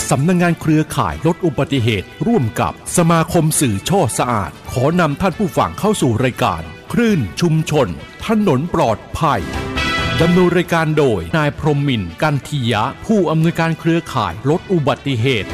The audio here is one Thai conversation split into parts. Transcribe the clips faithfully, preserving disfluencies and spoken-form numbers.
สำนักงานเครือข่ายลดอุบัติเหตุร่วมกับสมาคมสื่อช่อสะอาดขอนำท่านผู้ฟังเข้าสู่รายการคลื่นชุมชนถนนปลอดภัยดำเนินรายการโดยนายพรหมินทร์กันทียะผู้อำนวยการเครือข่ายลดอุบัติเหตุ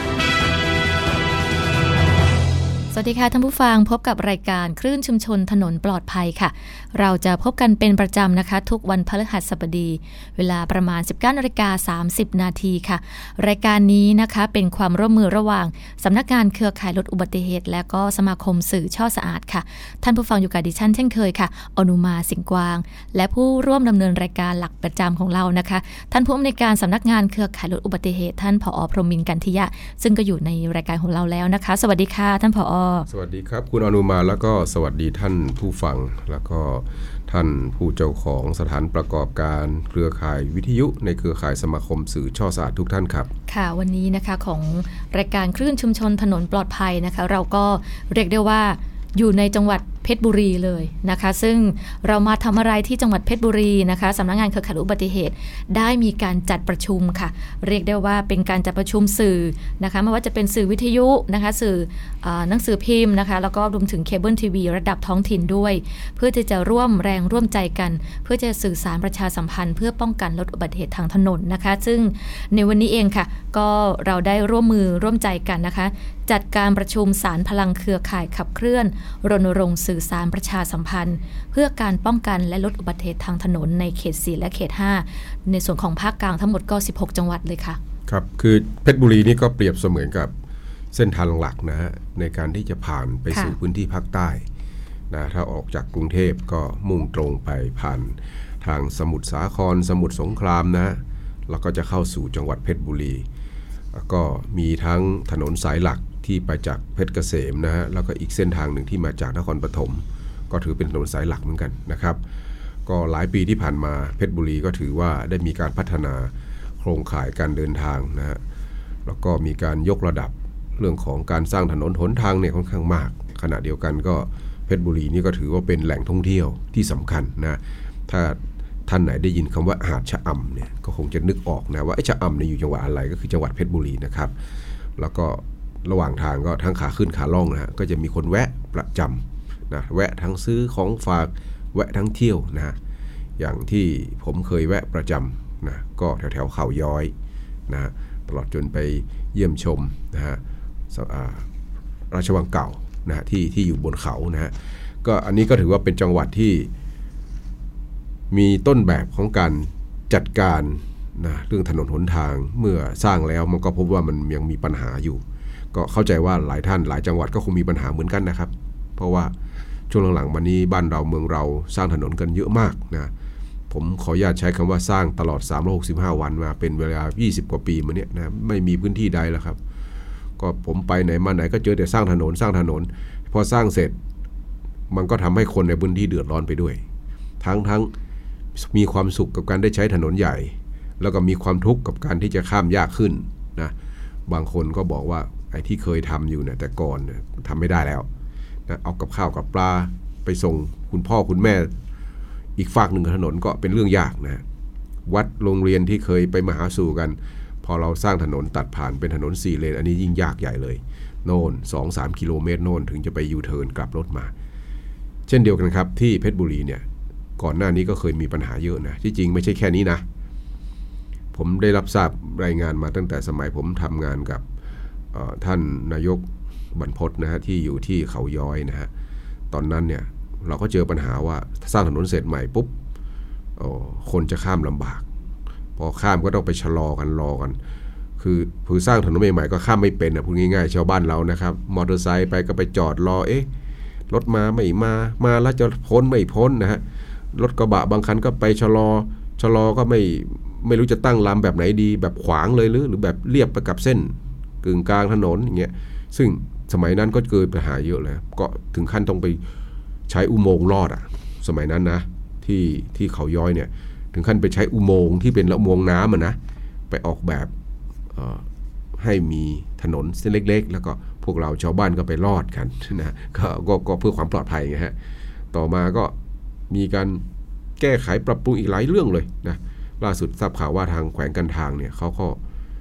สวัสดีค่ะท่านผู้ฟังพบกับรายการคลื่นชุมชนถนนปลอดภัยค่ะเราจะพบกันเป็นประจำนะคะทุกวันพฤหัสบดีเวลาประมาณ สิบเก้านาฬิกาสามสิบนาทีค่ะรายการนี้นะคะเป็นความร่วมมือระหว่างสำนักงานเครือข่ายลดอุบัติเหตุและก็สมาคมสื่อช่อสะอาดค่ะท่านผู้ฟังอยู่กับดิฉันเช่นเคยค่ะอนุมาสิงห์กวางและผู้ร่วมดำเนินรายการหลักประจำของเรานะคะท่านผู้อำนวยการสำนักงานเครือข่ายลดอุบัติเหตุท่านผอ.พรหมินทร์กันทียะซึ่งก็อยู่ในรายการของเราแล้วนะคะสวัสดีค่ะท่านผอ. สวัสดีครับคุณอนุมาแล้วก็สวัสดีท่านผู้ฟังแล้วก็ท่านผู้เจ้าของสถานประกอบการเครือข่ายวิทยุในเครือข่ายสมาคมสื่อช่อสะอาดทุกท่านครับค่ะวันนี้นะคะของรายการคลื่นชุมชนถนนปลอดภัยนะคะเราก็เรียกได้ว่าอยู่ในจังหวัดเพชรบุรีเลยนะคะซึ่งเรามาทำอะไรที่จังหวัดเพชรบุรีนะคะสำนักงานเครือข่ายอุบัติเหตุได้มีการจัดประชุมค่ะเรียกได้ว่าเป็นการจัดประชุมสื่อนะคะไม่ว่าจะเป็นสื่อวิทยุนะคะสื่อหนังสือพิมพ์นะคะแล้วก็รวมถึงเคเบิลทีวีระดับท้องถิ่นด้วยเพื่อที่จะร่วมแรงร่วมใจกันเพื่อจะสื่อสารประชาสัมพันธ์เพื่อป้องกันลดอุบัติเหตุทางถนนนะคะซึ่งในวันนี้เองค่ะก็เราได้ร่วมมือร่วมใจกันนะคะจัดการประชุมสารพลังเครือข่ายขับเคลื่อนรณรงค์สื่อสารประชาสัมพันธ์เพื่อการป้องกันและลดอุบัติเหตุทางถนนในเขตสี่และเขตห้าในส่วนของภาคกลางทั้งหมดก็สิบหกจังหวัดเลยค่ะครับคือเพชรบุรีนี่ก็เปรียบเสมือนกับเส้นทางหลักนะฮะในการที่จะผ่านไปสู่พื้นที่ภาคใต้นะถ้าออกจากกรุงเทพก็มุ่งตรงไปผ่านทางสมุทรสาครสมุทรสงครามนะแล้วก็จะเข้าสู่จังหวัดเพชรบุรีก็มีทั้งถนนสายหลักที่ไปจากเพชรเกษมนะฮะแล้วก็อีกเส้นทางหนึ่งที่มาจากนครปฐมก็ถือเป็นถนนสายหลักเหมือนกันนะครับก็หลายปีที่ผ่านมาเพชรบุรีก็ถือว่าได้มีการพัฒนาโครงข่ายการเดินทางนะฮะแล้วก็มีการยกระดับเรื่องของการสร้างถนนหนทางเนี่ยค่อนข้างมากขณะเดียวกันก็เพชรบุรีนี่ก็ถือว่าเป็นแหล่งท่องเที่ยวที่สำคัญนะถ้าท่านไหนได้ยินคำว่าหาดชะอำเนี่ยก็คงจะนึกออกนะว่าไอ้ชะอำเนี่ยอยู่จังหวัดอะไรก็คือจังหวัดเพชรบุรีนะครับแล้วก็ระหว่างทางก็ทั้งขาขึ้นขาล่องนะฮะก็จะมีคนแวะประจำนะแวะทั้งซื้อของฝากแวะทั้งเที่ยวนะอย่างที่ผมเคยแวะประจำนะก็แถวแถวเขาย้อยนะตลอดจนไปเยี่ยมชมนะฮะราชวังเก่านะที่ที่อยู่บนเขานะฮะก็อันนี้ก็ถือว่าเป็นจังหวัดที่มีต้นแบบของการจัดการนะเรื่องถนนหนทางเมื่อสร้างแล้วมันก็พบว่ามันยังมีปัญหาอยู่ก็เข้าใจว่าหลายท่านหลายจังหวัดก็คงมีปัญหาเหมือนกันนะครับเพราะว่าช่วงหลังๆมานี้บ้านเราเมืองเราสร้างถนนกันเยอะมากนะผมขออนุญาตใช้คำว่าสร้างตลอดสามร้อยหกสิบห้าวันมาเป็นเวลายี่สิบกว่าปีมาเนี้ยนะไม่มีพื้นที่ใดแล้วครับก็ผมไปไหนมาไหนก็เจอแต่สร้างถนนสร้างถนนพอสร้างเสร็จมันก็ทำให้คนในพื้นที่เดือดร้อนไปด้วยทั้งทั้งมีความสุขกับการได้ใช้ถนนใหญ่แล้วก็มีความทุกข์กับการที่จะข้ามยากขึ้นนะบางคนก็บอกว่าไอ้ที่เคยทำอยู่เนี่ยแต่ก่อนเนี่ยทำไม่ได้แล้วนะเอากับข้าวกับปลาไปส่งคุณพ่อคุณแม่อีกฝากหนึ่งถนนก็เป็นเรื่องยากนะวัดโรงเรียนที่เคยไปมาหาสู่กันพอเราสร้างถนนตัดผ่านเป็นถนนสี่เลนอันนี้ยิ่งยากใหญ่เลยโน่น สองถึงสาม กิโลเมตรโน่นถึงจะไปยูเทิร์นกลับรถมาเช่นเดียวกันครับที่เพชรบุรีเนี่ยก่อนหน้านี้ก็เคยมีปัญหาเยอะนะที่จริงไม่ใช่แค่นี้นะผมได้รับทราบรายงานมาตั้งแต่สมัยผมทำงานกับท่านนายกบรรพตนะฮะที่อยู่ที่เขาย้อยนะฮะตอนนั้นเนี่ยเราก็เจอปัญหาว่าสร้างถนนเสร็จใหม่ปุ๊บคนจะข้ามลำบากพอข้ามก็ต้องไปชะลอกันรอกันคือผู้สร้างถนนใหม่ๆก็ข้ามไม่เป็นนะพูดง่ายๆชาวบ้านเรานะครับมอเตอร์ไซค์ไปก็ไปจอดรอเอ๊ะรถมาไม่มามาแล้วจะพ้นไม่พ้นนะฮะรถกระบะบางคันก็ไปชะลอชะลอก็ไม่ไม่รู้จะตั้งลำแบบไหนดีแบบขวางเลยหรือหรือแบบเรียบไปกับเส้นกึ่งกลางถนนอย่างเงี้ยซึ่งสมัยนั้นก็เกิดปัญหาเยอะเลยก็ถึงขั้นต้องไปใช้อุโมงค์ลอดอ่ะสมัยนั้นนะที่ที่เขาย้อยเนี่ยถึงขั้นไปใช้อุโมงค์ที่เป็นอุโมงค์น้ำอ่ะนะไปออกแบบให้มีถนนเส้นเล็กๆแล้วก็พวกเราชาวบ้านก็ไปลอดกันนะก็ก็เพื่อความปลอดภัยไงฮะต่อมาก็มีการแก้ไขปรับปรุงอีกหลายเรื่องเลยนะล่าสุดทราบข่าวว่าทางแขวงการทางเนี่ยเขาก็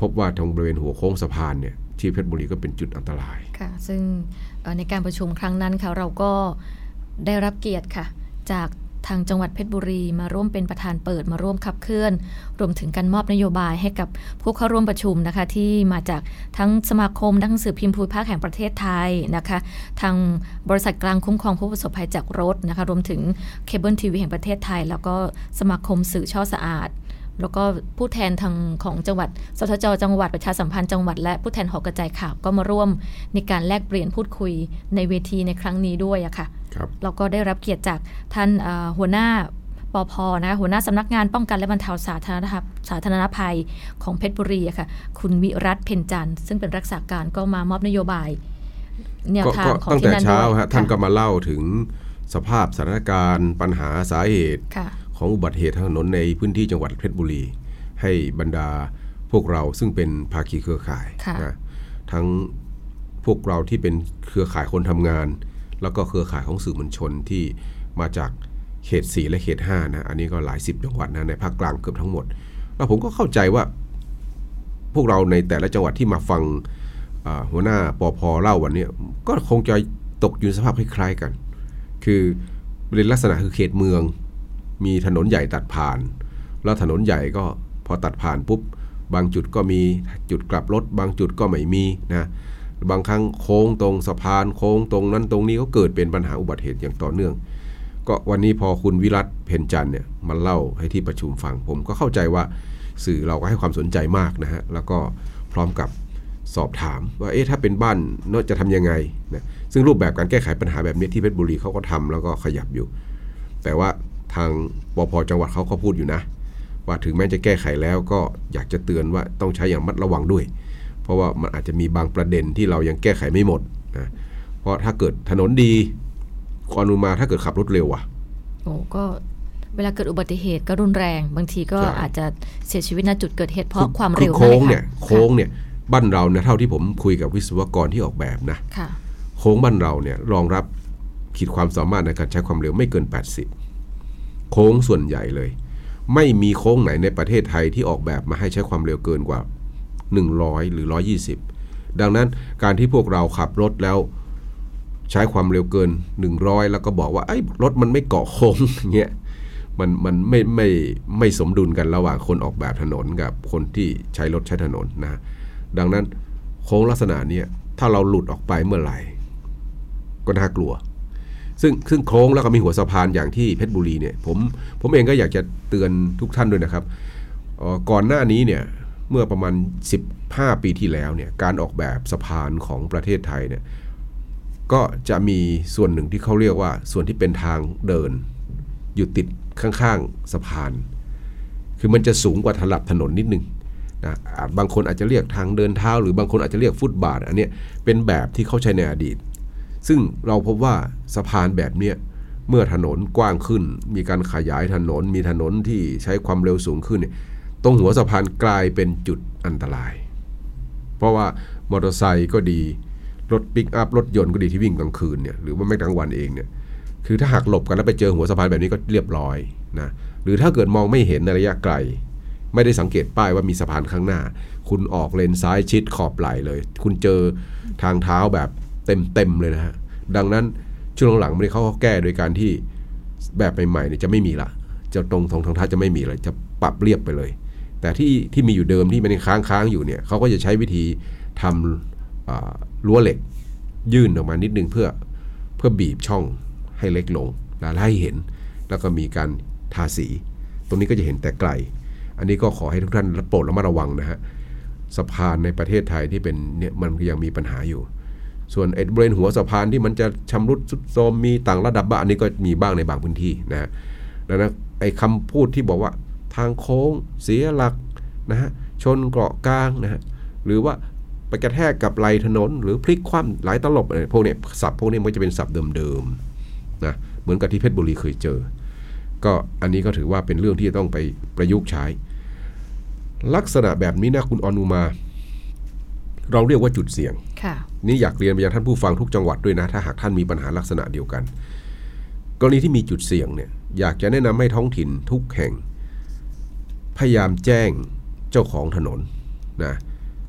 พบว่าตรงบริเวณหัวโค้งสะพานเนี่ยที่เพชรบุรีก็เป็นจุดอันตรายค่ะซึ่งในการประชุมครั้งนั้นค่ะเราก็ได้รับเกียรติค่ะจากทางจังหวัดเพชรบุรีมาร่วมเป็นประธานเปิดมาร่วมขับเคลื่อนรวมถึงการมอบนโยบายให้กับผู้เข้าร่วมประชุมนะคะที่มาจากทั้งสมาคมหนังสือพิมพ์ภูมิภาคแห่งประเทศไทยนะคะทางบริษัทกลางคุ้มครองผู้ประสบภัยจากรถนะคะรวมถึงเคเบิลทีวีแห่งประเทศไทยแล้วก็สมาคมสื่อช่อสะอาดแล้วก็ผู้แทนทางของจังหวัดสทจ.จังหวัดประชาสัมพันธ์จังหวัดและผู้แทนหอกระจายข่าวก็มาร่วมในการแลกเปลี่ยนพูดคุยในเวทีในครั้งนี้ด้วยอะค่ะเราก็ได้รับเกียรติจากท่านหัวหน้าปภ.นะหัวหน้าสำนักงานป้องกันและบรรเทาสาธารณภัยสาธารณภัยของเพชรบุรีอะค่ะคุณวิรัตเพ็ญจันทร์ซึ่งเป็นรักษาการก็มามอบนโยบายแนวทางของที่นั่นด้วยตั้งแต่เช้าท่านก็มาเล่าถึงสภาพสถานการณ์ปัญหาสาเหตุของอุบัติเหตุทางถนนในพื้นที่จังหวัดเพชรบุรีให้บรรดาพวกเราซึ่งเป็นภาคีเครือข่ายนะทั้งพวกเราที่เป็นเครือข่ายคนทำงานแล้วก็เครือข่ายของสื่อมวลชนที่มาจากเขตสี่และเขตห้านะอันนี้ก็หลายสิบจังหวัดนะในภาคกลางเกือบทั้งหมดแล้วผมก็เข้าใจว่าพวกเราในแต่ละจังหวัดที่มาฟังหัวหน้าปภ.เล่าวันนี้ก็คงจะตกอยู่ในสภาพคล้ายๆกันคือเป็นลักษณะคือเขตเมืองมีถนนใหญ่ตัดผ่านแล้วถนนใหญ่ก็พอตัดผ่านปุ๊บบางจุดก็มีจุดกลับรถบางจุดก็ไม่มีนะบางครั้งโค้งตรงสะพานโค้งตรงนั้นตรงนี้ก็เกิดเป็นปัญหาอุบัติเหตุอย่างต่อเนื่องก็วันนี้พอคุณวิรัตเพ็ญจันทร์เนี่ยมาเล่าให้ที่ประชุมฟังผมก็เข้าใจว่าสื่อเราก็ให้ความสนใจมากนะฮะแล้วก็พร้อมกับสอบถามว่าเอ๊ะถ้าเป็นบ้านเนาะจะทำยังไงนะซึ่งรูปแบบการแก้ไขปัญหาแบบนี้ที่เพชรบุรีเขาก็ทำแล้วก็ขยับอยู่แต่ว่าทางปภ.จังหวัดเขาก็พูดอยู่นะว่าถึงแม้จะแก้ไขแล้วก็อยากจะเตือนว่าต้องใช้อย่างมัดระวังด้วยเพราะว่ามันอาจจะมีบางประเด็นที่เรายังแก้ไขไม่หมดนะเพราะถ้าเกิดถนนดีก่อนมาถ้าเกิดขับรถเร็วอ่ะโอ้ก็เวลาเกิดอุบัติเหตุก็รุนแรงบางทีก็อาจจะเสียชีวิตณจุดเกิดเหตุเพราะความเร็วโค้งเนี่ยโค้งเนี่ยบ้านเราเนี่ยเท่าที่ผมคุยกับวิศวกรที่ออกแบบนะโค้งบ้านเราเนี่ยรองรับขีดความสามารถในการใช้ความเร็วไม่เกินแปดสิบโค้งส่วนใหญ่เลยไม่มีโค้งไหนในประเทศไทยที่ออกแบบมาให้ใช้ความเร็วเกินกว่าหนึ่งร้อยหรือหนึ่งร้อยยี่สิบดังนั้นการที่พวกเราขับรถแล้วใช้ความเร็วเกินหนึ่งร้อยแล้วก็บอกว่าไอ้รถมันไม่เกาะโค้งเงี้ยมันมันไม่ไม่ไม่สมดุลกันระหว่างคนออกแบบถนนกับคนที่ใช้รถใช้ถนนนะดังนั้นโค้งลักษณะนี้ถ้าเราหลุดออกไปเมื่อไหร่ก็น่ากลัวซึ่งซึ่งโค้งแล้วก็มีหัวสะพานอย่างที่เพชรบุรีเนี่ยผมผมเองก็อยากจะเตือนทุกท่านด้วยนะครับก่อนหน้านี้เนี่ยเมื่อประมาณสิบห้าปีที่แล้วเนี่ยการออกแบบสะพานของประเทศไทยเนี่ยก็จะมีส่วนหนึ่งที่เขาเรียกว่าส่วนที่เป็นทางเดินอยู่ติดข้างๆสะพานคือมันจะสูงกว่าถนนถนนนิดนึงนะบางคนอาจจะเรียกทางเดินเท้าหรือบางคนอาจจะเรียกฟุตบาทอันนี้เป็นแบบที่เขาใช้ในอดีตซึ่งเราพบว่าสะพานแบบนี้เมื่อถนนกว้างขึ้นมีการขยายถนนมีถนนที่ใช้ความเร็วสูงขึ้นเนี่ยตรงหัวสะพานกลายเป็นจุดอันตรายเพราะว่ามอเตอร์ไซค์ก็ดีรถปิกอัพรถยนต์ก็ดีที่วิ่งกลางคืนเนี่ยหรือว่าแม้กลางวันเองเนี่ยคือถ้าหักหลบกันแล้วไปเจอหัวสะพานแบบนี้ก็เรียบร้อยนะหรือถ้าเกิดมองไม่เห็นในระยะไกลไม่ได้สังเกตป้ายว่ามีสะพานข้างหน้าคุณออกเลนซ้ายชิดขอบไหลเลยคุณเจอทางเท้าแบบเต็มๆเลยนะฮะดังนั้นช่วงหลังๆเขาก็แก้โดยการที่แบบใหม่ๆเนี่ยจะไม่มีละจะตรงทางทางเท้าจะไม่มีเลยจะปรับเรียบไปเลยแต่ที่ที่มีอยู่เดิมที่มันค้างๆอยู่เนี่ยเขาก็จะใช้วิธีทำรั้วเหล็กยื่นออกมานิดนึงเพื่อเพื่อบีบช่องให้เล็กลงและให้เห็นแล้วก็มีการทาสีตรงนี้ก็จะเห็นแต่ไกลอันนี้ก็ขอให้ทุกท่านโปรดระมัดระวังนะฮะสะพานในประเทศไทยที่เป็นเนี่ยมันยังมีปัญหาอยู่ส่วนไอ้บริเวณหัวสะพานที่มันจะชำรุดทรุดโทรมมีต่างระดับบ้างอันนี้ก็มีบ้างในบางพื้นที่นะฮะดังนั้นไอ้คำพูดที่บอกว่าทางโค้งเสียหลักนะฮะชนเกาะกลางนะฮะหรือว่าไปกระแทกกับไหลถนนหรือพลิกคว่ำหลายตลบอะไรพวกนี้ศัพท์พวกนี้มันจะเป็นศัพท์เดิมๆนะเหมือนกับที่เพชรบุรีเคยเจอก็อันนี้ก็ถือว่าเป็นเรื่องที่ต้องไปประยุกต์ใช้ลักษณะแบบนี้นะคุณอนุมาเราเรียกว่าจุดเสี่ยงนี่อยากเรียนไปยังท่านผู้ฟังทุกจังหวัดด้วยนะถ้าหากท่านมีปัญหาลักษณะเดียวกันกรณีที่มีจุดเสี่ยงเนี่ยอยากจะแนะนำให้ท้องถิ่นทุกแห่งพยายามแจ้งเจ้าของถนนนะ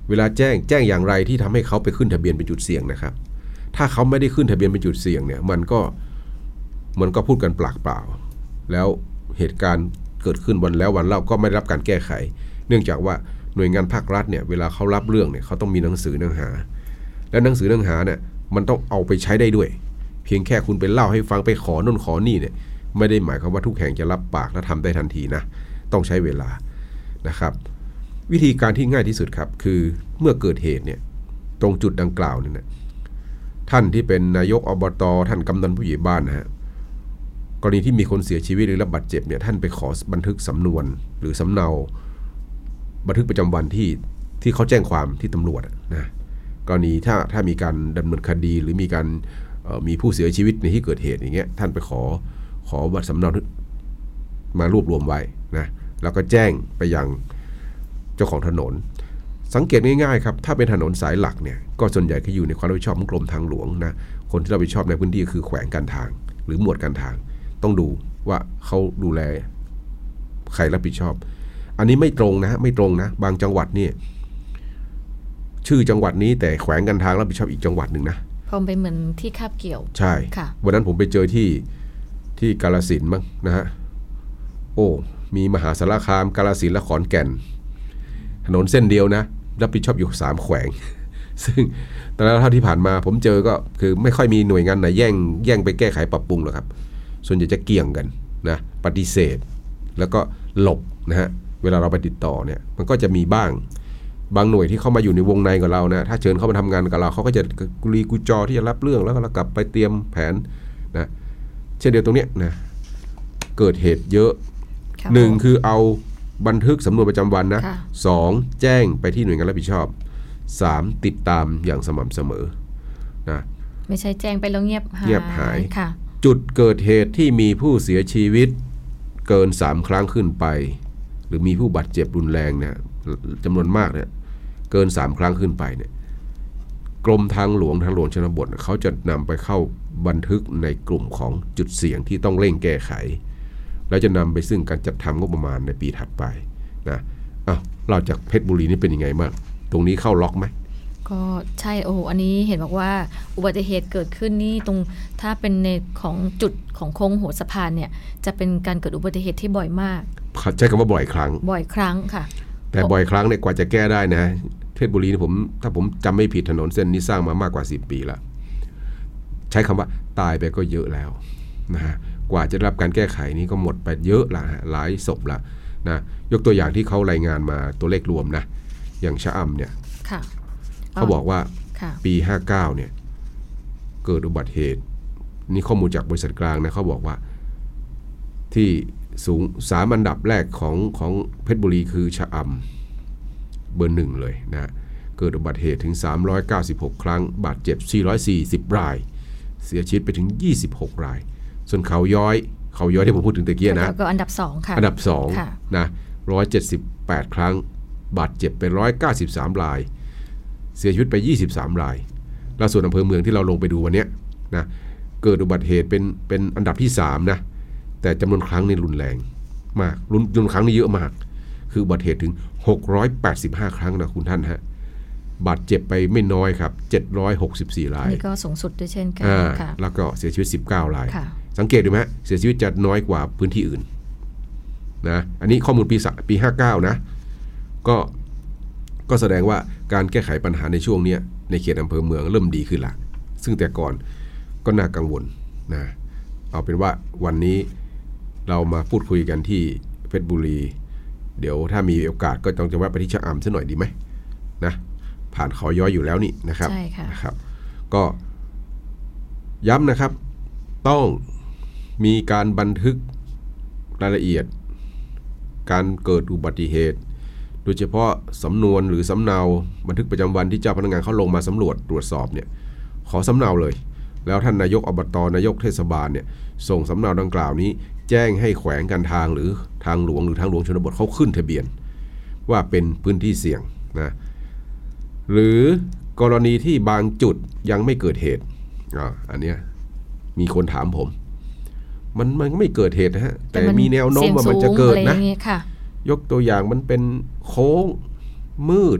เวลาแจ้งแจ้งอย่างไรที่ทำให้เขาไปขึ้นทะเบียนเป็นจุดเสี่ยงนะครับถ้าเขาไม่ได้ขึ้นทะเบียนเป็นจุดเสี่ยงเนี่ยมันก็มันก็พูดกันปากเปล่าแล้วเหตุการณ์เกิดขึ้นวันแล้ววันเล่าก็ไม่ได้รับการแก้ไขเนื่องจากว่าหน่วยงานภาครัฐเนี่ยเวลาเขารับเรื่องเนี่ยเขาต้องมีหนังสือเนื้อหาและหนังสือเนื้อหาเนี่ยมันต้องเอาไปใช้ได้ด้วยเพียงแค่คุณไปเล่าให้ฟังไปขอโน่นขอนี่เนี่ยไม่ได้หมายความว่าทุกแห่งจะรับปากและทำได้ทันทีนะต้องใช้เวลานะครับวิธีการที่ง่ายที่สุดครับคือเมื่อเกิดเหตุเนี่ยตรงจุดดังกล่าวเนี่ยท่านที่เป็นนายกอบต.ท่านกำนันผู้ใหญ่บ้านนะฮะกรณีที่มีคนเสียชีวิตหรือรับบาดเจ็บเนี่ยท่านไปขอบันทึกสำนวนหรือสำเนาบันทึกประจำวันที่ที่เขาแจ้งความที่ตำรวจนะกรณีถ้าถ้ามีการดำเนินคดีหรือมีการมีผู้เสียชีวิตในที่เกิดเหตุอย่างเงี้ยท่านไปขอขอบัตรสำเนามารวบรวมไว้นะแล้วก็แจ้งไปยังเจ้าของถนนสังเกตง่ายๆครับถ้าเป็นถนนสายหลักเนี่ยก็ส่วนใหญ่ก็อยู่ในความรับผิดชอบของกรมทางหลวงนะคนที่รับผิดชอบในพื้นที่คือแขวงการทางหรือหมวดการทางต้องดูว่าเขาดูแลใครรับผิดชอบอันนี้ไม่ตรงนะไม่ตรงนะบางจังหวัดนี่ชื่อจังหวัดนี้แต่แขวงการทางรับผิดชอบอีกจังหวัดหนึ่งนะพอเป็นเหมือนที่คาบเกี่ยวใช่วันนั้นผมไปเจอที่ที่กาฬสินธุ์มั้งนะฮะโอ้มีมหาสารคามกาฬสินธุ์และขอนแก่นถนนเส้นเดียวนะรับผิดชอบอยู่สามแขวงซึ่งแต่แล้วเท่าที่ผ่านมาผมเจอก็คือไม่ค่อยมีหน่วยงานไหนแย่งแย่งไปแก้ไขปรับปรุงหรอกครับส่วนใหญ่จะเกี่ยงกันนะปฏิเสธแล้วก็หลบนะฮะเวลาเราไปติดต่อเนี่ยมันก็จะมีบ้างบางหน่วยที่เข้ามาอยู่ในวงในกับเรานะถ้าเชิญเข้ามาทำงานกับเราเขาก็จะกุลีกุจอที่จะรับเรื่องแล้วก็กลับไปเตรียมแผนนะเช่นเดียวตรงเนี้ยนะเกิดเหตุเยอะหนึ่งคือเอาบันทึกสำนวนประจำวันนะสองแจ้งไปที่หน่วยงานรับผิดชอบสามติดตามอย่างสม่ำเสมอนะไม่ใช่แจ้งไปแล้วเงียบหายเงียบหายจุดเกิดเหตุที่มีผู้เสียชีวิตเกินสามครั้งขึ้นไปหรือมีผู้บาดเจ็บรุนแรงเนี่ยจำนวนมากเนี่ยเกินสามครั้งขึ้นไปเนี่ยกรมทางหลวงทางหลวงชนบทเขาจะนำไปเข้าบันทึกในกลุ่มของจุดเสี่ยงที่ต้องเร่งแก้ไขแล้วจะนำไปซึ่งการจัดทำงบประมาณในปีถัดไปนะอ้าวเราจากเพชรบุรีนี่เป็นยังไงบ้างตรงนี้เข้าล็อกไหมก็ใช่โอ้อันนี้เห็นบอกว่าอุบัติเหตุเกิดขึ้นนี่ตรงถ้าเป็นในของจุดของโค้งหัวสะพานเนี่ยจะเป็นการเกิดอุบัติเหตุที่บ่อยมากใช้คำว่าบ่อยครั้งบ่อยครั้งค่ะแต่บ่อยครั้งเนี่ยกว่าจะแก้ได้นะเพชรบุรีผมถ้าผมจำไม่ผิดถนนเส้นนี้สร้างมามากกว่าสิบปีแล้วใช้คำว่าตายไปก็เยอะแล้วนะฮะกว่าจะได้รับการแก้ไขนี้ก็หมดไปเยอะละหลายศพละนะยกตัวอย่างที่เขารายงานมาตัวเลขรวมนะอย่างชะอำเนี่ยเขาบอกว่าปีห้าเก้าเนี่ยเกิดอุบัติเหตุนี่ข้อมูลจากบริษัทกลางนะเขาบอกว่าที่สูงสามอันดับแรกของของเพชรบุรีคือชะอำเบอร์หนึ่งเลยนะเกิดอุบัติเหตุถึงสามร้อยเก้าสิบหกครั้งบาดเจ็บสี่ร้อยสี่สิบรายเสียชีวิตไปถึงยี่สิบหกรายส่วนเขาย้อยเขาย้อยที่ผมพูดถึงตะเกียนะก็อันดับสองค่ะอันดับสองนะหนึ่งร้อยเจ็ดสิบแปดครั้งบาดเจ็บไปหนึ่งร้อยเก้าสิบสามรายเสียชีวิตไปยี่สิบสามรายแล้วส่วนอำเภอเมืองที่เราลงไปดูวันนี้นะเกิดอุบัติเหตุเป็นเป็นอันดับที่สามนะแต่จำนวนครั้งนี่รุนแรงมากรุนจำนวนครั้งนี่เยอะมากคืออุบัติเหตุถึงหกร้อยแปดสิบห้าครั้งนะคุณท่านฮะบาดเจ็บไปไม่น้อยครับเจ็ดร้อยหกสิบสี่รายนี่ก็สูงสุดด้วยเช่นกันค่ะแล้วก็เสียชีวิตสิบเก้ารายสังเกตดูไหมเสียชีวิตจะน้อยกว่าพื้นที่อื่นนะอันนี้ข้อมูลปีปีห้าเก้านะก็ก็แสดงว่าการแก้ไขปัญหาในช่วงนี้ในเขตอำเภอเมืองเริ่มดีขึ้นละซึ่งแต่ก่อนก็น่ากังวลนะเอาเป็นว่าวันนี้เรามาพูดคุยกันที่เพชรบุรีเดี๋ยวถ้ามีโอกาสก็ต้องจะแวะไปที่ชะอำซะหน่อยดีไหมนะผ่านเขาย้อยอยู่แล้วนี่นะครับใช่ค่ะนะครับก็ย้ำนะครับต้องมีการบันทึกรายละเอียดการเกิดอุบัติเหตุโดยเฉพาะสำนวนหรือสำเนาบันทึกประจำวันที่เจ้าพนักงานเขาลงมาสำรวจตรวจสอบเนี่ยขอสำเนาเลยแล้วท่านนายกอบต.นายกเทศบาลเนี่ยส่งสำเนาดังกล่าวนี้แจ้งให้แขวงการทางหรือทางหลวงหรือทางหลวงชนบทเขาขึ้นทะเบียนว่าเป็นพื้นที่เสี่ยงนะหรือกรณีที่บางจุดยังไม่เกิดเหตุอ่าอันเนี้ยมีคนถามผมมันมันไม่เกิดเหตุนะฮะแต่มีแนวโน้มว่ามันจะเกิดนะยกตัวอย่างมันเป็นโค้งมืด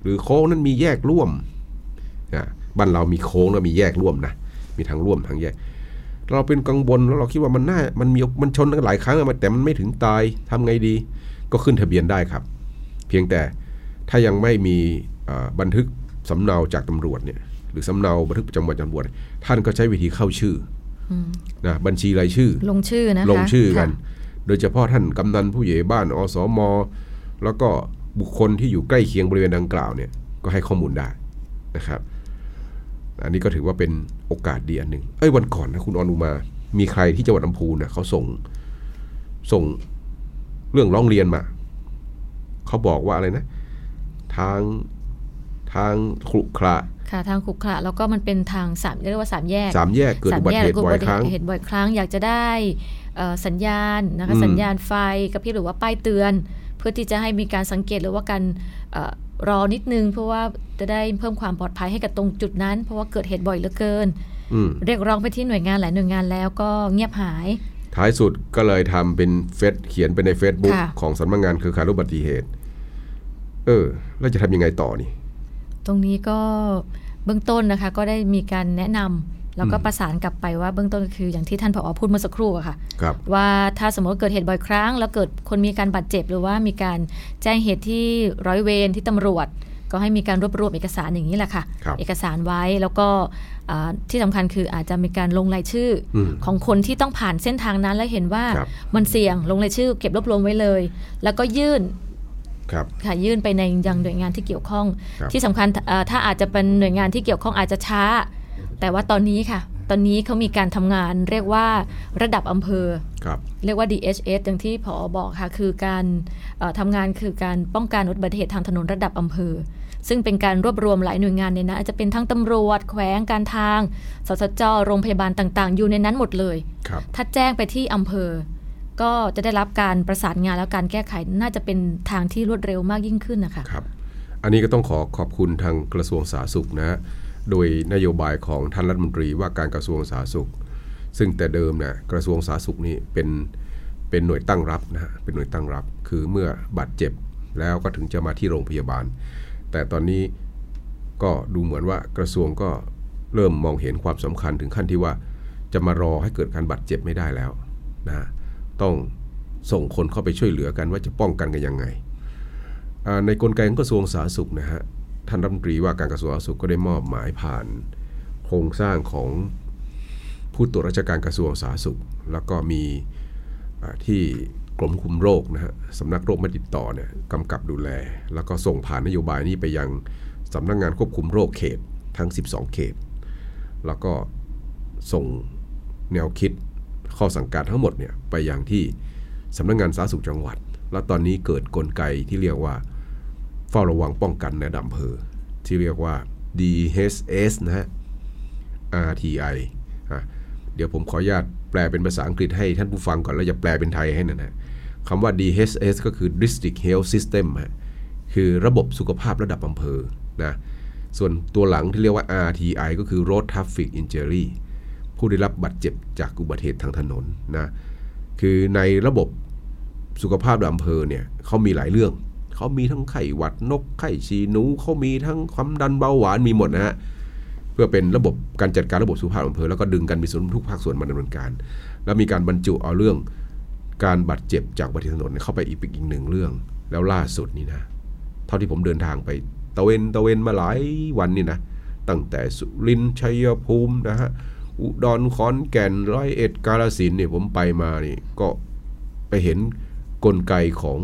หรือโค้งนั้นมีแยกร่วมนะบ้านเรามีโค้งแล้วมีแยกร่วมนะมีทางร่วมทางแยกเราเป็นกังวลแล้วเราคิดว่ามันน่ามันมีมันชนกันหลายครั้งแต่มันไม่ถึงตายทำไงดีก็ขึ้นทะเบียนได้ครับเพียงแต่ถ้ายังไม่มีบันทึกสำเนาจากตำรวจเนี่ยหรือสำเนาบันทึกประจำวันตำรวจท่านก็ใช้วิธีเข้าชื่อนะบัญชีรายชื่อลงชื่อนะคะลงชื่อกันโดยเฉพาะท่านกำนันผู้ใหญ่บ้านอสม.แล้วก็บุคคลที่อยู่ใกล้เคียงบริเวณดังกล่าวเนี่ยก็ให้ข้อมูลได้นะครับอันนี้ก็ถือว่าเป็นโอกาสดีอันหนึ่งเอ้ยวันก่อนนะคุณอนุมามีใครที่จังหวัดลำพูนนะเขาส่งส่งเรื่องร้องเรียนมาเขาบอกว่าอะไรนะทางทางขรุขระค่ะทางขรุขระแล้วก็มันเป็นทางสามเรียกว่าสามแยกสามแยกเกิดอุบัติเหตุบ่อยครั้งเหตุบ่อยครั้งอยากจะได้สัญญาณนะคะสัญญาณไฟกระพริบหรือว่าป้ายเตือนเพื่อที่จะให้มีการสังเกตหรือว่าการรอนิดนึงเพื่อว่าจะได้เพิ่มความปลอดภัยให้กับตรงจุดนั้นเพราะว่าเกิดเหตุบ่อยเหลือเกินเรียกร้องไปที่หน่วยงานหลายหน่วยงานแล้วก็เงียบหายท้ายสุดก็เลยทำเป็นเฟซเขียนไปใน Facebook ของสำนักงานเครือข่ายอุบัติเหตุเออแล้วจะทำยังไงต่อนี่ตรงนี้ก็เบื้องต้นนะคะก็ได้มีการแนะนำแล้วก็ประสานกลับไปว่าเบื้องต้นก็คืออย่างที่ท่านผอ.พูดเมื่อสักครู่อะค่ะว่าถ้าสมมติเกิดเหตุบ่อยครั้งแล้วเกิดคนมีการบาดเจ็บหรือว่ามีการแจ้งเหตุที่ร้อยเวรที่ตำรวจก็ให้มีการรวบรวมเอกสารอย่างนี้แหละค่ะเอกสารไว้แล้วก็ที่สำคัญคืออาจจะมีการลงรายชื่อของคนที่ต้องผ่านเส้นทางนั้นแล้วเห็นว่ามันเสี่ยงลงรายชื่อเก็บรวบรวมไว้เลยแล้วก็ยื่นค่ะยื่นไปในยังหน่วยงานที่เกี่ยวข้องที่สำคัญถ้าอาจจะเป็นหน่วยงานที่เกี่ยวข้องอาจจะช้าแต่ว่าตอนนี้ค่ะตอนนี้เขามีการทำงานเรียกว่าระดับอำเภอเรียกว่า ดี เอช เอส อย่างที่ผอ.บอกค่ะคือการทำงานคือการป้องกันอุบัติเหตุทางถนนระดับอำเภอซึ่งเป็นการรวบรวมหลายหน่วยงานเนี่ยนะอาจจะเป็นทั้งตำรวจแขวงการทางสสจ.โรงพยาบาลต่างๆอยู่ในนั้นหมดเลยถ้าแจ้งไปที่อำเภอก็จะได้รับการประสานงานแล้วการแก้ไขน่าจะเป็นทางที่รวดเร็วมากยิ่งขึ้นนะคะครับอันนี้ก็ต้องขอขอบคุณทางกระทรวงสาธารณสุขนะโดยนโยบายของท่านรัฐมนตรีว่าการกระทรวงสาธารณสุขซึ่งแต่เดิมนะกระทรวงสาธารณสุขนี่เป็นเป็นหน่วยตั้งรับนะฮะเป็นหน่วยตั้งรับคือเมื่อบาดเจ็บแล้วก็ถึงจะมาที่โรงพยาบาลแต่ตอนนี้ก็ดูเหมือนว่ากระทรวงก็เริ่มมองเห็นความสำคัญถึงขั้นที่ว่าจะมารอให้เกิดการบาดเจ็บไม่ได้แล้วนะต้องส่งคนเข้าไปช่วยเหลือกันว่าจะป้องกันกันยังไงในกลไกของกระทรวงสาธารณสุขนะฮะท่านรัฐมนตรีว่าการกระทรวงสาธารณสุขก็ได้มอบหมายผ่านโครงสร้างของผู้ตรวจราชการกระทรวงสาธารณสุขแล้วก็มีที่กรมคุมโรคนะฮะสำนักโรคไม่ติดต่อเนี่ยกำกับดูแลแล้วก็ส่งผ่านนโยบายนี้ไปยังสำนักงานควบคุมโรคเขตทั้งสิบสองเขตแล้วก็ส่งแนวคิดข้อสั่งการทั้งหมดเนี่ยไปยังที่สำนักงานสาธารณสุขจังหวัดแล้วตอนนี้เกิดกลไกที่เรียกว่าเฝ้าระวังป้องกันในอำเภอที่เรียกว่า ดี เอช เอส นะฮะ อาร์ ที ไอ เดี๋ยวผมขออนุญาตแปลเป็นภาษาอังกฤษให้ท่านผู้ฟังก่อนแล้วจะแปลเป็นไทยให้นะนะคำว่า ดี เอช เอส ก็คือ District Health System คือระบบสุขภาพระดับอำเภอนะส่วนตัวหลังที่เรียกว่า อาร์ ที ไอ ก็คือ Road Traffic Injury ผู้ได้รับบาดเจ็บจากอุบัติเหตุทางถนนนะคือในระบบสุขภาพระดับอำเภอเนี่ยเขามีหลายเรื่องเขามีทั้งไข้หวัดนกไข้ฉี่หนูเขามีทั้งความดันเบาหวานมีหมดนะฮะเพื่อเป็นระบบการจัดการระบบสุขภาพอำเภอแล้วก็ดึงกันมีส่วนทุกภาคส่วนมาดำเนินการแล้วมีการบรรจุเอาเรื่องการบาดเจ็บจากอุบัติเหตุถนนเข้าไปอีกอีกหนึ่งเรื่องแล้วล่าสุดนี่นะเท่าที่ผมเดินทางไปตะเวนตะเวนมาหลายวันนี่นะตั้งแต่สุรินทร์ชัยภูมินะฮะอุดรขอนแก่นร้อยเอ็ดกาฬสินธุ์เนี่ยผมไปมานี่ก็ไปเห็นกลไกของ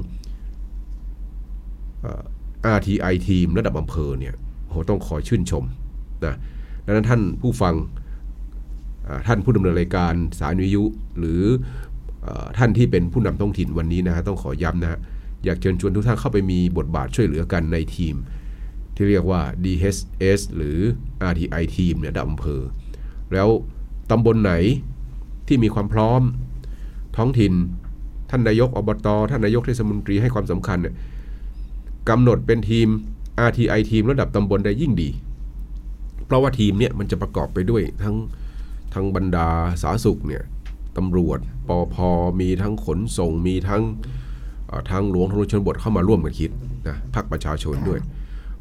อาร์ ที ไอ ทีมระดับอำเภอเนี่ยโหต้องขอชื่นชมนะดังนั้นท่านผู้ฟังท่านผู้ดำเนินรายการสายวิทยุหรือท่านที่เป็นผู้นำท้องถิ่นวันนี้นะฮะต้องขอย้ำนะอยากเชิญชวนทุกท่านเข้าไปมีบทบาทช่วยเหลือกันในทีมที่เรียกว่า ดี เอช เอส หรือ อาร์ ที ไอ ทีมเนี่ยระดับอำเภอแล้วตำบลไหนที่มีความพร้อมท้องถิ่นท่านนายกอบต.ท่านนายกเทศมนตรีให้ความสำคัญเนี่ยกำหนดเป็นทีม อาร์ ที ไอ ทีมระดับตำบลได้ยิ่งดีเพราะว่าทีมเนี่ยมันจะประกอบไปด้วยทั้งทั้งบรรดาสาธารณสุขเนี่ยตำรวจปภ.มีทั้งขนส่งมีทั้งทางหลวงทางชนบทเข้ามาร่วมกันคิดนะภาคประชาชนด้วยเ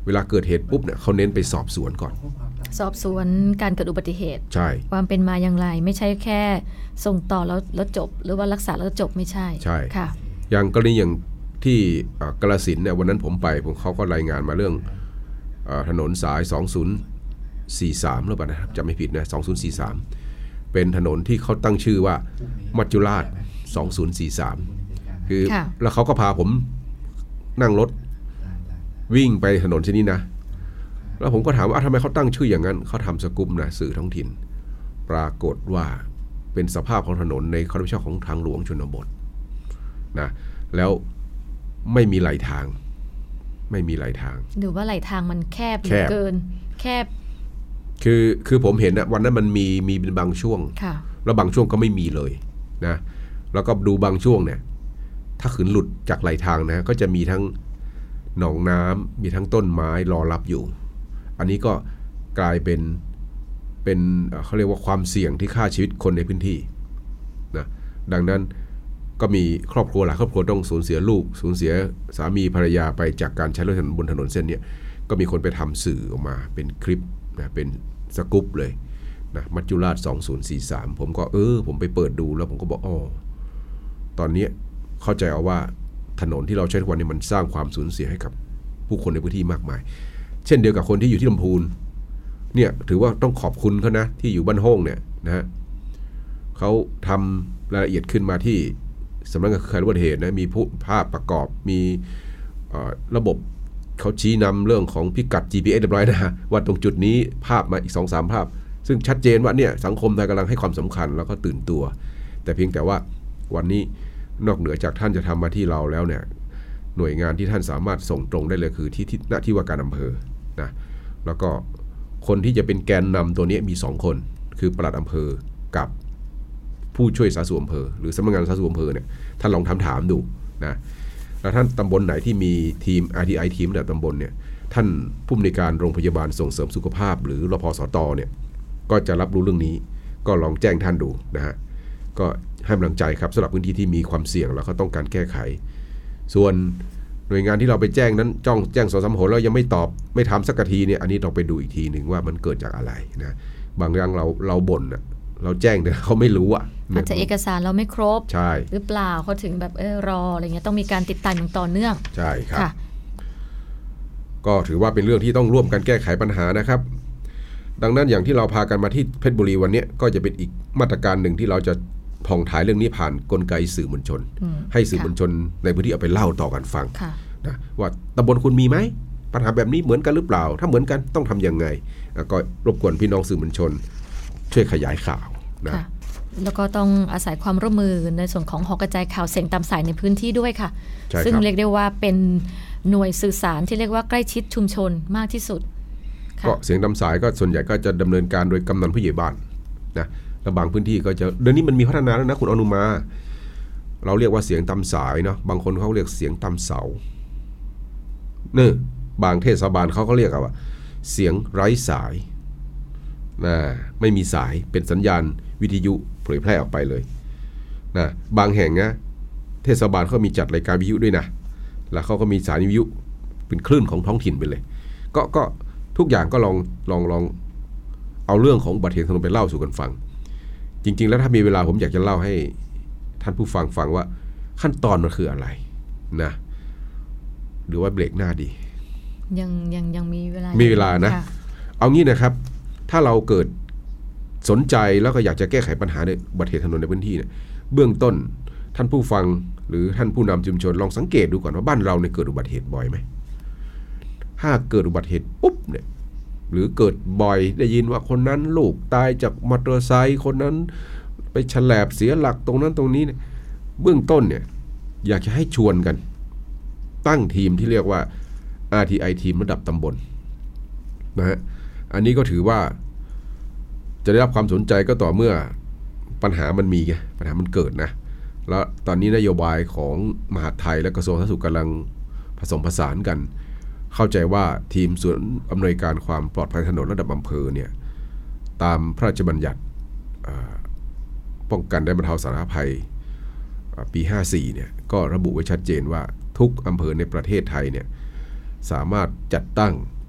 เวลาเกิดเหตุปุ๊บเนี่ยเขาเน้นไปสอบสวนก่อนสอบสวนการเกิดอุบัติเหตุใช่ความเป็นมาอย่างไรไม่ใช่แค่ส่งต่อแล้วแล้วจบหรือว่ารักษาแล้วจบไม่ใช่ใช่ค่ะอย่างกรณีอย่างที่กาฬสินธุ์เนี่ยวันนั้นผมไปผมเขาก็รายงานมาเรื่องถนนสายสองศูนย์สี่สามหรือเปล่านะครับจำไม่ผิดนะสองศูนย์สี่สามเป็นถนนที่เขาตั้งชื่อว่ามัจจุราชสองศูนย์สี่สามคือแล้วเขาก็พาผมนั่งรถวิ่งไปถนนเส้นนี้นะแล้วผมก็ถามว่าทำไมเขาตั้งชื่ออย่างนั้นเขาทำสกู๊ปนะสื่อท้องถิ่นปรากฏว่าเป็นสภาพของถนนในความรับผิดชอบของทางหลวงชนบทนะแล้วไม่มีไหลทางไม่มีไหลทางหรือว่าไหลทางมันแคบเกินแคบคือคือผมเห็นนะวันนั้นมันมีมีเป็นบางช่วงแล้วบางช่วงก็ไม่มีเลยนะแล้วก็ดูบางช่วงเนี่ยถ้าขืนหลุดจากไหลทางนะก็จะมีทั้งหนองน้ำมีทั้งต้นไม้รอรับอยู่อันนี้ก็กลายเป็นเป็นเขาเรียกว่าความเสี่ยงที่ฆ่าชีวิตคนในพื้นที่นะดังนั้นก็มีครอบครัวหลายครอบครัวต้องสูญเสียลูกสูญเสียสามีภรรยาไปจากการใช้รถถนนบนถนนเส้นนี้ก็มีคนไปทำสื่อออกมาเป็นคลิปนะเป็นสกู๊ปเลยนะมัจจุราชสองศูนย์สี่สามผมก็เออผมไปเปิดดูแล้วผมก็บอกอ๋อตอนนี้เข้าใจเอาว่าถนนที่เราใช้ทุกวันนี้มันสร้างความสูญเสียให้กับผู้คนในพื้นที่มากมายเช่นเดียวกับคนที่อยู่ที่ลำพูนเนี่ยถือว่าต้องขอบคุณเขานะที่อยู่บ้านโฮ่งเนี่ยนะฮะเขาทำรายละเอียดขึ้นมาที่สำนักงานเครือข่ายอุบัติเหตุนะมีภาพประกอบมีระบบเขาชี้นำเรื่องของพิกัด จี พี เอส เรียบร้อยนะฮะว่าตรงจุดนี้ภาพมาอีก สองสาม ภาพซึ่งชัดเจนว่าเนี่ยสังคมไทยกำลังให้ความสำคัญแล้วก็ตื่นตัวแต่เพียงแต่ว่าวันนี้นอกเหนือจากท่านจะทำมาที่เราแล้วเนี่ยหน่วยงานที่ท่านสามารถส่งตรงได้เลยคือที่ที่หน้าที่ว่าการอำเภอนะแล้วก็คนที่จะเป็นแกนนำตัวนี้มีสองคนคือปลัดอำเภอกับผู้ช่วยสาธารณสุขอำเภอหรือสำนักงานสาธารณสุขอำเภอเนี่ยท่านลองถามถามดูนะแล้วท่านตำบลไหนที่มีทีม อาร์ ที ไอ ทีมระดับตำบลเนี่ยท่านผู้อำนวยการโรงพยาบาลส่งเสริมสุขภาพหรือรพสตเนี่ยก็จะรับรู้เรื่องนี้ก็ลองแจ้งท่านดูนะฮะก็ให้กำลังใจครับสำหรับพื้นที่ที่มีความเสี่ยงแล้วก็ต้องการแก้ไขส่วนหน่วยงานที่เราไปแจ้งนั้นจ้องแจ้งสองสามหนแล้วยังไม่ตอบไม่ทำสักทีเนี่ยอันนี้ต้องไปดูอีกทีหนึ่งว่ามันเกิดจากอะไรนะบางอย่างเราเราบ่นอะเราแจ้งแต่เขาไม่รู้อ่ะอาจจะเอกสารเราไม่ครบใช่หรือเปล่าเขาถึงแบบเออรออะไรเงี้ยต้องมีการติดตามอย่างต่อเนื่องใช่ครับก็ถือว่าเป็นเรื่องที่ต้องร่วมกันแก้ไขปัญหานะครับดังนั้นอย่างที่เราพากันมาที่เพชรบุรีวันนี้ก็จะเป็นอีกมาตรการหนึ่งที่เราจะผ่องถ่ายเรื่องนี้ผ่านกลไกสื่อมวลชนให้สื่อมวลชนในพื้นที่เอาไปเล่าต่อกันฟังนะว่าตำบลคุณมีไหมปัญหาแบบนี้เหมือนกันหรือเปล่าถ้าเหมือนกันต้องทำยังไงก็รบกวนพี่น้องสื่อมวลชนช่วยขยายข่าวนะแล้วก็ต้องอาศัยความร่วมมือในส่วนของหอกระจายข่าวเสียงตามสายในพื้นที่ด้วยค่ะซึ่งเรียกได้ว่าเป็นหน่วยสื่อสารที่เรียกว่าใกล้ชิดชุมชนมากที่สุดก็เสียงตามสายก็ส่วนใหญ่ก็จะดำเนินการโดยกำนันผู้ใหญ่บ้านนะและบางพื้นที่ก็จะเดี๋ยวนี้มันมีพัฒนาแล้วนะคุณอนุมาเราเรียกว่าเสียงตามสายเนาะบางคนเขาเรียกเสียงตามเสาเนี่ยบางเทศบาลเขาก็เรียกว่าเสียงไร้สายนะไม่มีสายเป็นสัญญาณวิทยุเผยแพร่ออกไปเลยนะบางแห่งนะเทศบาลเขามีจัดรายการวิทยุด้วยนะแล้วเขาก็มีสายวิทยุเป็นคลื่นของท้องถิ่นไปเลยก็ก็ทุกอย่างก็ลองลองลองเอาเรื่องของอุบัติเหตุถนนไปเล่าสู่กันฟังจริงๆแล้วถ้ามีเวลาผมอยากจะเล่าให้ท่านผู้ฟังฟังว่าขั้นตอนมันคืออะไรนะหรือว่าเบรกหน้าดียังยังยังมีเวลามีเวลานะเอางี้นะครับถ้าเราเกิดสนใจแล้วก็อยากจะแก้ไขปัญหาในอุบัติเหตุถนนในพื้นที่เนี่ยเบื้องต้นท่านผู้ฟังหรือท่านผู้นำชุมชนลองสังเกตดูก่อนว่าบ้านเราเนี่ยเกิดอุบัติเหตุบ่อยไหมถ้าเกิดอุบัติเหตุปุ๊บเนี่ยหรือเกิดบ่อยได้ยินว่าคนนั้นลูกตายจากมอเตอร์ไซค์คนนั้นไปฉลบเสียหลักตรงนั้นตรงนี้เนี่ยเบื้องต้นเนี่ยอยากจะให้ชวนกันตั้งทีมที่เรียกว่า อาร์ ที ไอ ทีมระดับตำบลนะฮะอันนี้ก็ถือว่าจะได้รับความสนใจก็ต่อเมื่อปัญหามันมีไงปัญหามันเกิดนะแล้วตอนนี้นโยบายของมหาดไทยและกระทรวงสาธารณสุขกำลังผสมผสานกันเข้าใจว่าทีมส่วนอำนวยการความปลอดภัยถนนระดับอำเภอเนี่ยตามพระราชบัญญัติป้องกันและบรรเทาสาธารณภัยปีห้าสี่เนี่ยก็ระบุไว้ชัดเจนว่าทุกอำเภอในประเทศไทยเนี่ยสามารถจัดตั้ง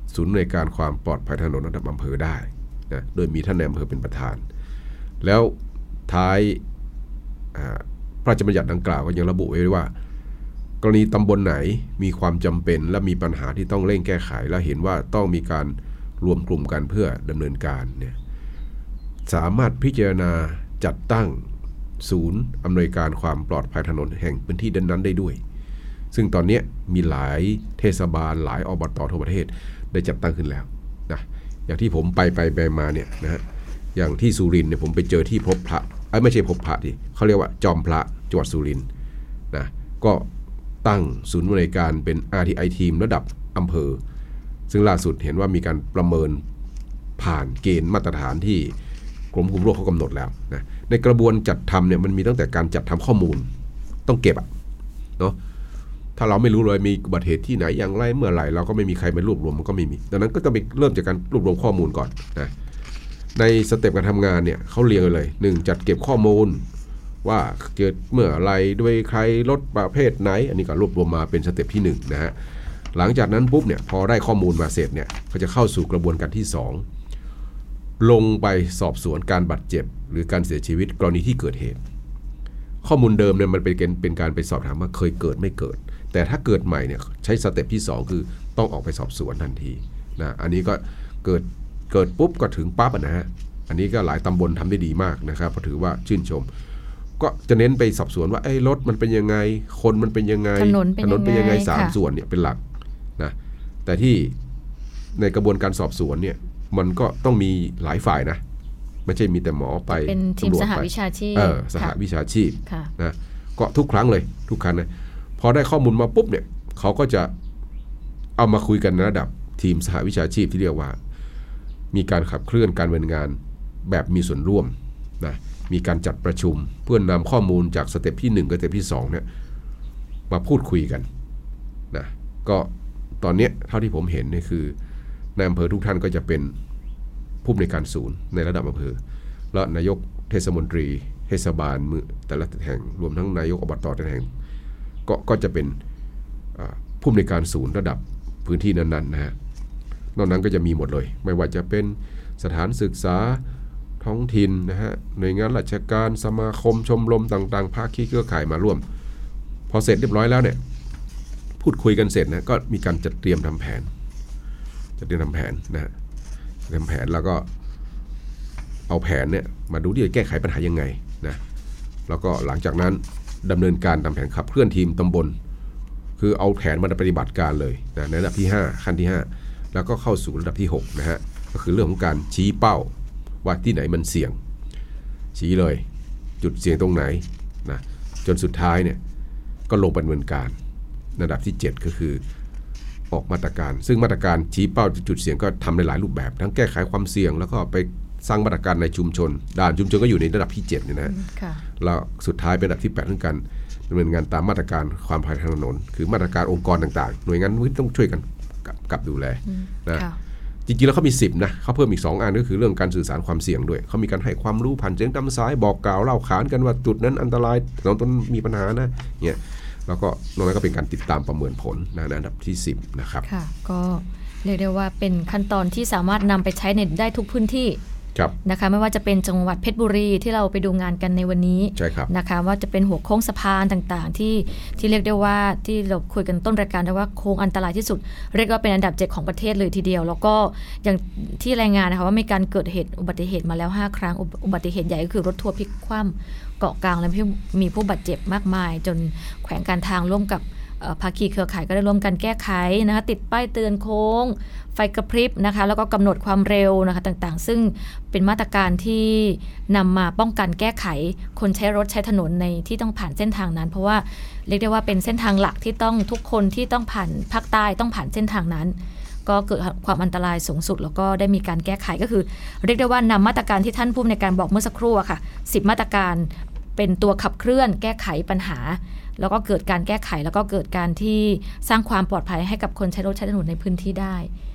ศูนย์อำนวยการความปลอดภัยถนนระดับอำเภอได้นะโดยมีท่านนายอำเภอเป็นประธานแล้วท้ายพระราชบัญญัติดังกล่าวก็ยังระบุไว้ว่ากรณีตำบลไหนมีความจำเป็นและมีปัญหาที่ต้องเร่งแก้ไขและเห็นว่าต้องมีการรวมกลุ่มกันเพื่อดำเนินการเนี่ยสามารถพิจารณาจัดตั้งศูนย์อำนวยการความปลอดภัยถนนแห่งพื้นที่นั้นได้ด้วยซึ่งตอนนี้มีหลายเทศบาลหลายอบต.ทั่วประเทศได้จัดตั้งขึ้นแล้วนะอย่างที่ผมไปไปไปมาเนี่ยนะฮะอย่างที่สุรินทร์เนี่ยผมไปเจอที่พบพระไอ้ไม่ใช่พบพระดิเขาเรียกว่าจอมพระจังหวัดสุรินทร์นะก็ตั้งศูนย์บริการเป็น อาร์ ที ไอ ทีมระดับอำเภอซึ่งล่าสุดเห็นว่ามีการประเมินผ่านเกณฑ์มาตรฐานที่กรมควบคุมโรคเขากำหนดแล้วนะในกระบวนจัดทำเนี่ยมันมีตั้งแต่การจัดทำข้อมูลต้องเก็บอะเนาะถ้าเราไม่รู้เลยมีอุบัติเหตุที่ไหนอย่างไรเมื่อไหร่เราก็ไม่มีใครมารวบรวมมันก็ไม่มีดังนั้นก็ต้องไปเริ่มจากการรวบรวมข้อมูลก่อนนะในสเต็ปการทำงานเนี่ยเขาเรียงเลยหนึ่งจัดเก็บข้อมูลว่าเกิดเมื่อไรด้วยใครรถประเภทไหนอันนี้ก็รวบรวมมาเป็นสเต็ปที่หนึ่งนะฮะหลังจากนั้นปุ๊บเนี่ยพอได้ข้อมูลมาเสร็จเนี่ยเขาจะเข้าสู่กระบวนการที่สองลงไปสอบสวนการบาดเจ็บหรือการเสียชีวิตกรณีที่เกิดเหตุข้อมูลเดิมเนี่ยมันเป็นเป็นการไปสอบถามว่าเคยเกิดไม่เกิดแต่ถ้าเกิดใหม่เนี่ยใช้สเต็ปที่สองคือต้องออกไปสอบสวนทันทีนะอันนี้ก็เกิดเกิดปุ๊บก็ถึงปั๊บนะฮะอันนี้ก็หลายตำบลทำได้ดีมากนะครับเพราะถือว่าชื่นชมก็จะเน้นไปสอบสวนว่าไอ้รถมันเป็นยังไงคนมันเป็นยังไงถนนเป็นยังไงสามส่วนเนี่ยเป็นหลักนะแต่ที่ในกระบวนการสอบสวนเนี่ยมันก็ต้องมีหลายฝ่ายนะไม่ใช่มีแต่หมอไปเป็นทีมสหวิชาชีพเออสหวิชาชีพนะก็ทุกครั้งเลยทุกครั้งเลยพอได้ข้อมูลมาปุ๊บเนี่ยเขาก็จะเอามาคุยกันในระดับทีมสหวิชาชีพที่เรียกว่ามีการขับเคลื่อนการดำเนินงานแบบมีส่วนร่วมนะมีการจัดประชุมเพื่อนำข้อมูลจากสเต็ปที่หนึ่งกับสเต็ปที่สองเนี่ยมาพูดคุยกันนะก็ตอนนี้เท่าที่ผมเห็นนี่คือในอำเภอทุกท่านก็จะเป็นผู้อำนวยการศูนย์ในระดับอำเภอและนายกเทศมนตรีเทศบาลมือแต่ละแห่งรวมทั้งนายกอบต.แต่ละแห่งก็ก็จะเป็นผู้อำนวยการศูนย์ระดับพื้นที่นั้นๆนะฮะนอกนั้นก็จะมีหมดเลยไม่ว่าจะเป็นสถานศึกษาท้องถิ่นนะฮะหน่วยงานราชการสมาคมชมรมต่างๆภาคีเครือข่ายมาร่วมพอเสร็จเรียบร้อยแล้วเนี่ยพูดคุยกันเสร็จนะก็มีการจัดเตรียมทำแผนจัดเตรียมทำแผนนะฮะทำแผนแล้วก็เอาแผนเนี่ยมาดูที่จะแก้ไขปัญหายังไงนะแล้วก็หลังจากนั้นดำเนินการตามแผนขับเคลื่อนทีมตำบลคือเอาแผนมาปฏิบัติการเลยนะในระดับที่ห้าขั้นที่ห้าแล้วก็เข้าสู่ระดับที่หกนะฮะก็คือเรื่องของการชี้เป้าว่าที่ไหนมันเสี่ยงชี้เลยจุดเสี่ยงตรงไหนนะจนสุดท้ายเนี่ยก็ลงปฏิบัติการระดับที่เจ็ดก็คือออกมาตรการซึ่งมาตรการชี้เป้าจุดเสี่ยงก็ทำในหลายรูปแบบทั้งแก้ไขความเสี่ยงแล้วก็ไปสร้างมาตรการในชุมชนด่านชุมชนก็อยู่ในระดับที่เจ็ดเนี่ยนะแล้วสุดท้ายเป็นระดับที่แปดเรื่องการดำเนินงานตามมาตรการความปลอดภัยทางถนนคือมาตรการองค์กรต่างๆหน่วยงานต้องช่วยกันกับดูแลนะจริงๆแล้วเขามีสิบนะเขาเพิ่มอีกสองอันก็คือเรื่องการสื่อสารความเสี่ยงด้วยเขามีการให้ความรู้ผ่านเสียงตามสายบอกกล่าวเล่าขานกันว่าจุดนั้นอันตรายถนนต้นมีปัญหานะเนี่ยแล้วก็นอกนั้นก็เป็นการติดตามประเมินผลนะในอันดับที่สิบนะครับค่ะก็เรียกได้ว่าเป็นขั้นตอนที่สามารถนำไปใช้ในได้ทุกพื้นที่นะคะไม่ว่าจะเป็นจังหวัดเพชรบุรีที่เราไปดูงานกันในวันนี้นะคะว่าจะเป็นหัวโค้งสะพานต่างๆที่ที่เรียกได้ว่าที่เราคุยกันต้นรายการได้ว่าโค้งอันตรายที่สุดเรียกว่าเป็นอันดับเจ็ดของประเทศเลยทีเดียวแล้วก็อย่างที่รายงานนะคะว่ามีการเกิดเหตุอุบัติเหตุมาแล้วห้าครั้งอุบัติเหตุใหญ่ก็คือรถทัวร์พลิกคว่ำเกาะกลางและมีผู้บาดเจ็บมากมายจนแขวงการทางร่วมกับภาคีเครือข่ายก็ได้ร่วมกันแก้ไขนะคะติดป้ายเตือนโค้งไฟกระพริบนะคะแล้วก็กำหนดความเร็วนะคะต่างๆซึ่งเป็นมาตรการที่นำมาป้องกันแก้ไขคนใช้รถใช้ถนนในที่ต้องผ่านเส้นทางนั้นเพราะว่าเรียกได้ว่าเป็นเส้นทางหลักที่ต้องทุกคนที่ต้องผ่านภาคใต้ต้องผ่านเส้นทางนั้นก็เกิดความอันตรายสูงสุดแล้วก็ได้มีการแก้ไขก็คือเรียกได้ว่านำมาตรการที่ท่านผู้ในการบอกเมื่อสักครู่อะค่ะสิบมาตรการเป็นตัวขับเคลื่อนแก้ไขปัญหาแล้วก็เกิดการแก้ไขแล้วก็เกิดการที่สร้างความปลอดภัยให้กับคนใช้รถใช้ถนนในพื้นที่ได้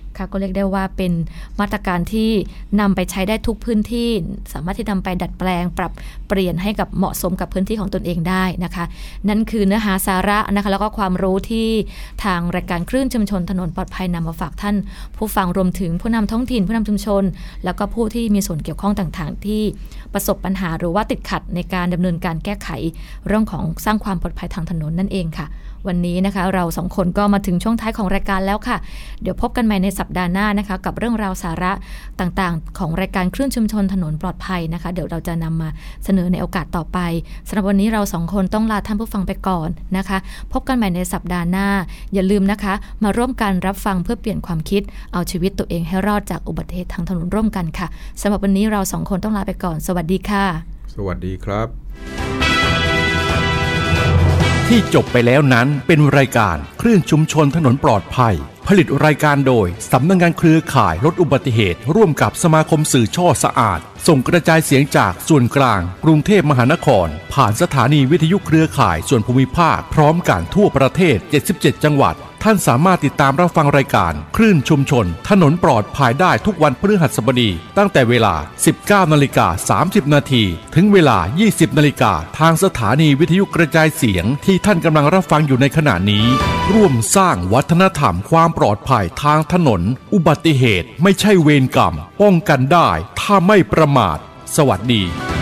ค่ะก็เรียกได้ว่าเป็นมาตรการที่นำไปใช้ได้ทุกพื้นที่สามารถที่นำไปดัดแปลงปรับเปลี่ยนให้กับเหมาะสมกับพื้นที่ของตนเองได้นะคะนั่นคือเนื้อหาสาระนะคะแล้วก็ความรู้ที่ทางรายการคลื่นชุมชนถนนปลอดภัยนำมาฝากท่านผู้ฟังรวมถึงผู้นำท้องถิ่นผู้นำชุมชนแล้วก็ผู้ที่มีส่วนเกี่ยวข้องต่างๆที่ประสบปัญหาหรือว่าติดขัดในการดำเนินการแก้ไขเรื่องของสร้างความปลอดภัยทางถนนนั่นเองค่ะวันนี้นะคะเราสองคนก็มาถึงช่วงท้ายของรายการแล้วค่ะเดี๋ยวพบกันใหม่ในสัปดาห์หน้านะคะกับเรื่องราวสาระต่างๆของรายการคลื่นชุมชนถนนปลอดภัยนะคะเดี๋ยวเราจะนำมาเสนอในโอกาสต่อไปสำหรับวันนี้เราสองคนต้องลาท่านผู้ฟังไปก่อนนะคะพบกันใหม่ในสัปดาห์หน้าอย่าลืมนะคะมาร่วมกันรับฟังเพื่อเปลี่ยนความคิดเอาชีวิตตัวเองให้รอดจากอุบัติเหตุทางถนนร่วมกันค่ะสำหรับวันนี้เราสองคนต้องลาไปก่อนสวัสดีค่ะสวัสดีครับที่จบไปแล้วนั้นเป็นรายการคลื่นชุมชนถนนปลอดภัยผลิตรายการโดยสำนักงานเครือข่ายลดอุบัติเหตุร่วมกับสมาคมสื่อช่อสะอาดส่งกระจายเสียงจากส่วนกลางกรุงเทพมหานครผ่านสถานีวิทยุเครือข่ายส่วนภูมิภาคพร้อมกันทั่วประเทศเจ็ดสิบเจ็ดจังหวัดท่านสามารถติดตามรับฟังรายการคลื่นชุมชนถนนปลอดภัยได้ทุกวันพฤหัสบดีตั้งแต่เวลา สิบเก้านาฬิกาสามสิบนาทีถึงเวลา ยี่สิบนาฬิกาทางสถานีวิทยุกระจายเสียงที่ท่านกำลังรับฟังอยู่ในขณะนี้ร่วมสร้างวัฒนธรรมความปลอดภัยทางถนนอุบัติเหตุไม่ใช่เวรกรรมป้องกันได้ถ้าไม่ประมาทสวัสดี